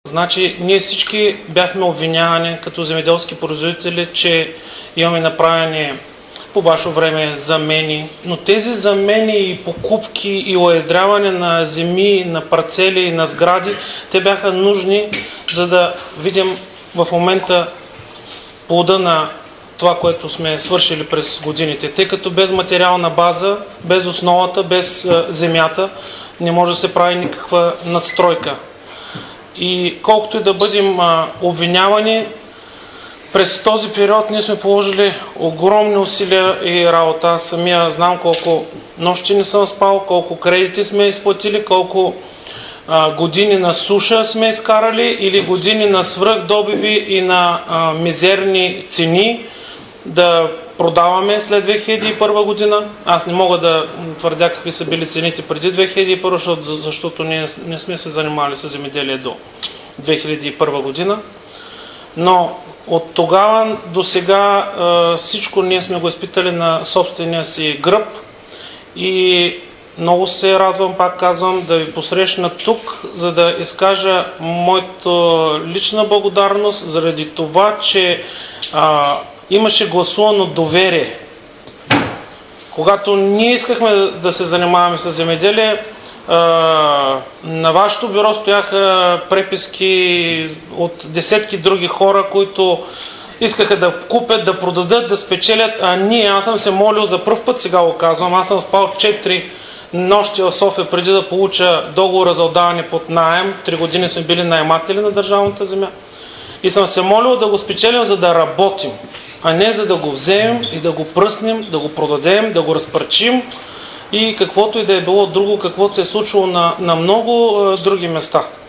Значи, ние всички бяхме обвинявани като земеделски производители, че имаме направени по ваше време замени, но тези замени и покупки и уедряване на земи, на парцели и на сгради, те бяха нужни, за да видим в момента плода на това, което сме свършили през годините. Тъй като без материална база, без основата, без земята, не може да се прави никаква надстройка. И колкото и да бъдем обвинявани, през този период ние сме положили огромни усилия и работа. Аз самия знам колко нощи не съм спал, колко кредити сме изплатили, колко години на суша сме изкарали или години на свръхдобиви и на мизерни цени да продаваме след 2001 година. Аз не мога да твърдя какви са били цените преди 2001, защото ние не сме се занимавали с земеделие до 2001 година. Но от тогава до сега всичко ние сме го изпитали на собствения си гръб и много се радвам, пак казвам, да ви посрещна тук, за да изкажа моята лична благодарност заради това, че имаше гласувано доверие. Когато ние искахме да се занимаваме с земеделие, на вашето бюро стояха преписки от десетки други хора, които искаха да купят, да продадат, да спечелят, аз съм се молил за пръв път, сега го казвам, аз съм спал 4 нощи в София преди да получа договора за отдаване под наем. 3 години сме били наематели на държавната земя. И съм се молил да го спечелим, за да работим, а не за да го вземем и да го пръснем, да го продадем, да го разпърчим и каквото и да е било друго, каквото се е случило на много други места.